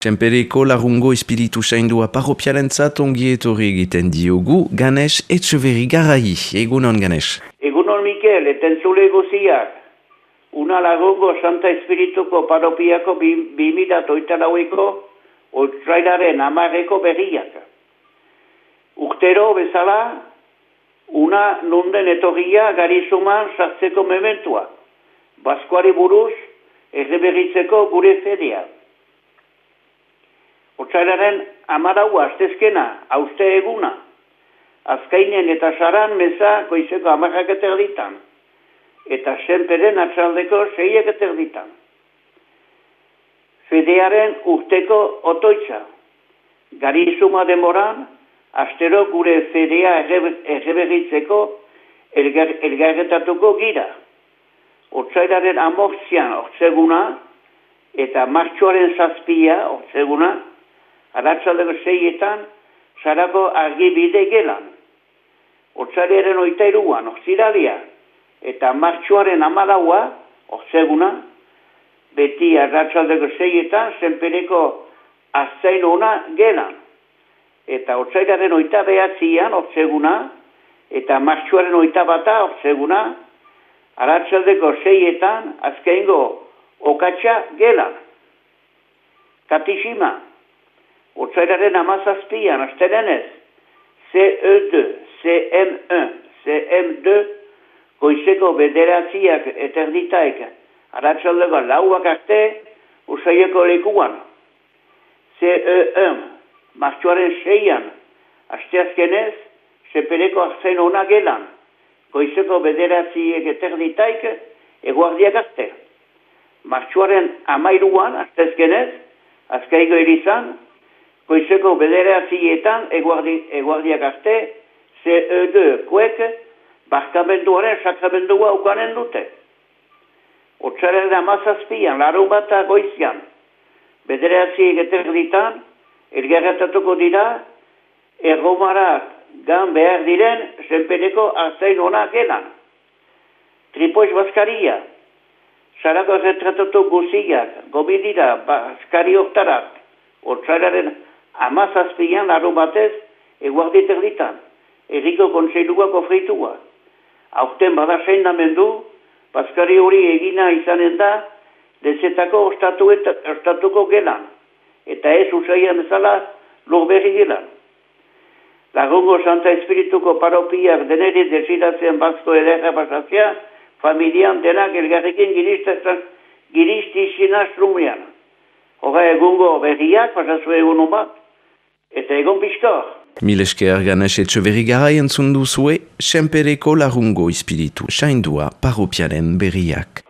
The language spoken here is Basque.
Senpereko lagungo espiritu saindua parropiarentzat ongi etorri egiten diogu Ganesh Etxeberrigarai. Egunon, Ganesh. Egunon, Mikel, etentzule guziak. Una lagungo Santa Espirituko parropiako 2008ko otsailaren 10ko berriak. Urtero bezala, una nunden etorria Garizuman sartzeko mementua. Baskuari buruz, erreberritzeko gure fedea. Otsailaren 14 astezkena, hauste eguna. Azkainen eta Saran meza goizeko 10:30. Eta Senperen atxaldeko 6:30. Fedearen urteko otoitza. Garizuma demoran, astero gure fedea erreberritzeko elgarretatuko gira. Otsailaren 14 ortseguna eta martxoaren 7 ortseguna, arratsaldeko 6etan, Sarako argibide gelan. Otsailaren 23 orziralia eta martxoaren 14 ortseguna, beti arratsaldeko 6etan, Senpereko azzain ona gelan. Eta otsailaren 29 ortseguna eta martxoaren 21 ortseguna, arratsaldeko 6etan, azkengo okatxa gelan. Katixima. Otsailaren 17 astelenez, CE2, CM1, CM2, goizeko 9 eterditaik, arratsaldeko 4 arte, usaieko lekuan. CE1, martxoaren 6, asteazkenez, Senpereko arzen ona gelan, goizeko 9 eterditaik, eguardiak arte. Martxoaren 13, asteazkenez, azkaiko erizan, goizeko 9 eguardiak arte, CE2 kuek, barkamenduaren sakramendua ukanen dute. Otsailaren 17, larun bata goizian, 9 eterditan, elgarretatuko dira, erromarak gan behar diren, Senpereko arzain ona gelan. Tripoiz Baskaria, Sarako retratatu guziak, gobidira Baskari oktarak, otsailaren 17 larun batez, eguardi terditan, erriko kontseiluak ofreitua. Aurten bada sendamendu, Baskari hori egina izanen da, dezetako ostatuko gelan, eta ez usaian bezala lurberri gelan. Lagungo Santa Espirituko paropiak deneri desiratzen bazko ederra pasatzea, familian denak elgarrekin giristizina strumean. Hora egungo berriak pasazue egun bat, eta egon pizkor. Mil esker Ganesh Etxeberrigarai entzun duzue, Senpereko lagungo espiritu saindua parropiaren berriak.